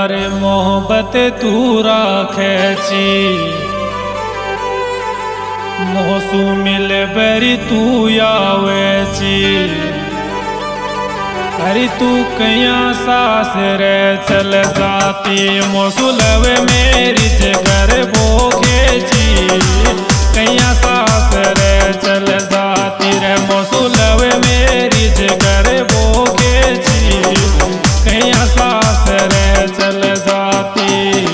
यारे मोहब्बत तू राखे छी मोसू मिल बरी तू आवे छी। अरे तू कया सास रे चल जाती मोसू लवे मेरी जगर भोगे छी। कया सास रे चल जाती रे मोसू लवे मेरी जगर भोगे छी। कया सास रे चल जाती।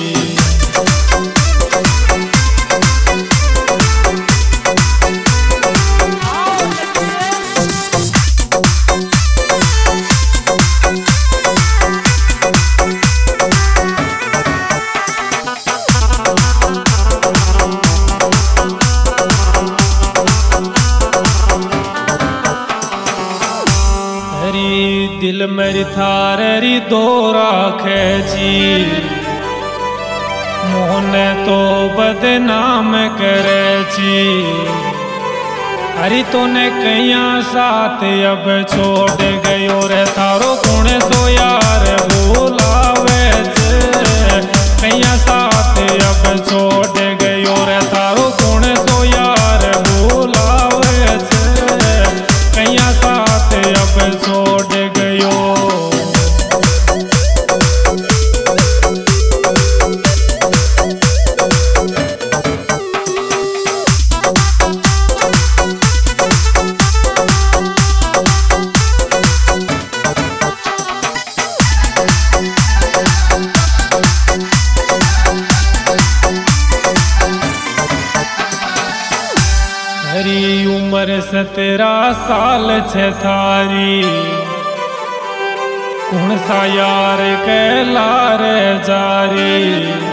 दिल मेरी थारी दो राखे जी मोहने तो बदनाम करे जी। अरे तूने कया साथ अब छोड़ गयो रे थारो गुण सो यार भूलावे कया साथ अब छोड़ गयो रे थारो गुण सो यार भूलावे कया साथ अब छोड़ गयो। हरी उम्र 17 साल छे थारी कौन सा यार कहलार जारी।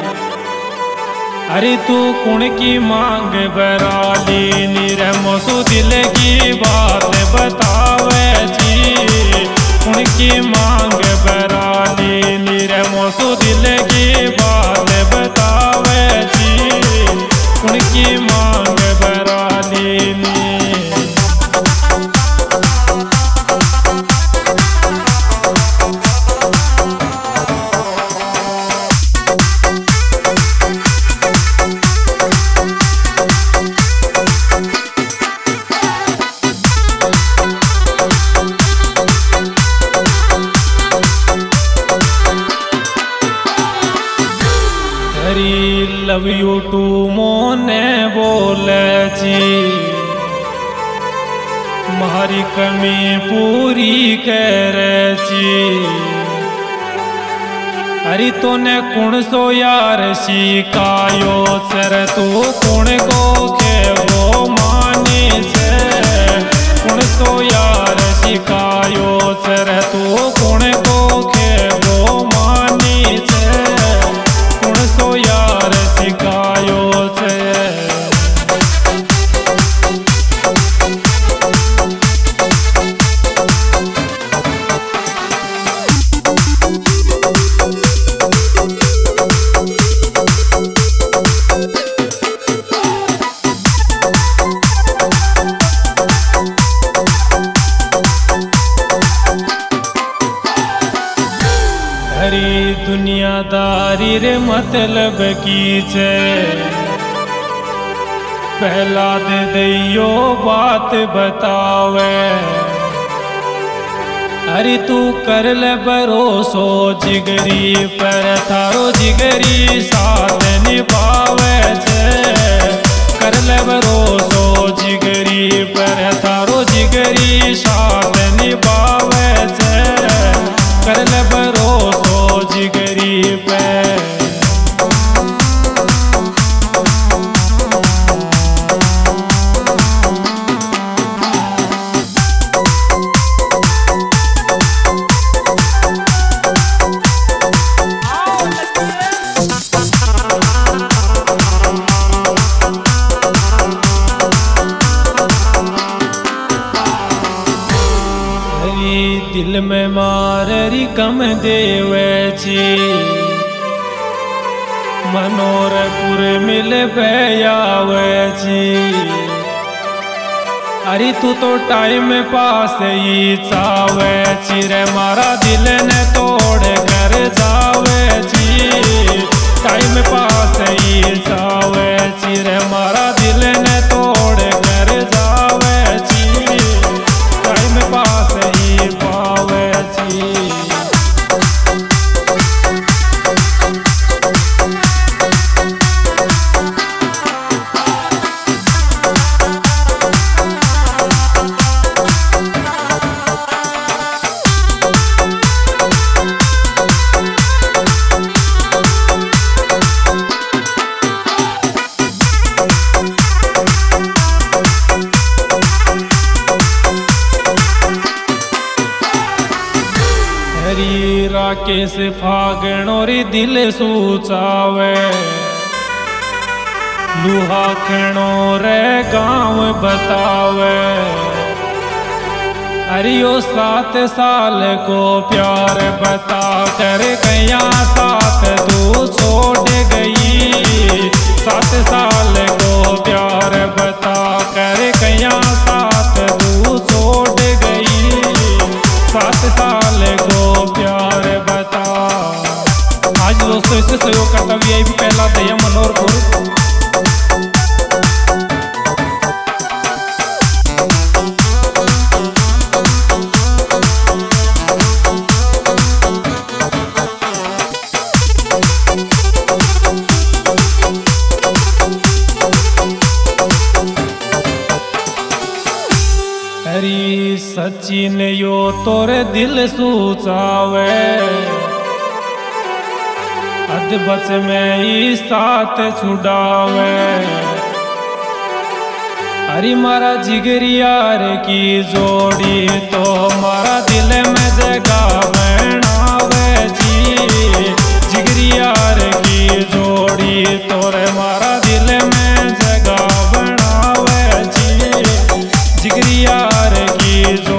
अरे तू कुण की मांग बराली नीर मोसू दिल की बात बतावे जी। कुण की मांग बराली नीर मोसू दिल की बात बतावे जी। कुण की मांग बराली नी। लव यू टू मोने बोले जी मारी कमी पूरी करे जी। अरे तूने कुण सो यार शिकायो सर तू कुण को के वो माने छे। कुण सो यार शिकायो सर तू कुण को के वो माने छे। कुण सो यार शिकायो छे। हरी दुनियादारी रे मतलब की छे पहला दे दियो बात बतावे। अरे तू कर ले भरोसो जिगरी पर थारो जिगरी साथ निभावे छे। कर ले भरोसो जिगरी पर थारो जिगरी साथ निभावे छे। कर ले भरोसो जिगरी पे। दिल में माररी कम देवे छी मनोरपुर मिल आवे छी। अरे तू तो टाइम पास ही चावे चिरे मारा दिल ने तोड़ कर जावे छी। टाइम पास ही जावे ची रे मारा दिल ने तोड़ कर जावे ची टाइम पास ही पावे ची। राकेश फागण और दिल सूचावे लुहा खणो रे गाँव बतावे। अरियो 7 साल को प्यार बता कर गया साथ तू छोड़ गई। 7 साल को प्यार बता कर गया साथ तू छोड़ गई। 7 साल को प्यार बता। आज दोस्तों इससे सहयोग करता VIP पहला दया मनोहरपुर। हरी सचिन यो तोरे दिल सूचावे अध बच में ही साथ छुड़ावे। हरी मारा जिगरियार की जोड़ी तो मारा दिल में जगह बनावे जी। जिगरियार की जोड़ी तोरे मारा दिल में जगह बनावे जी। जिगरियार की जो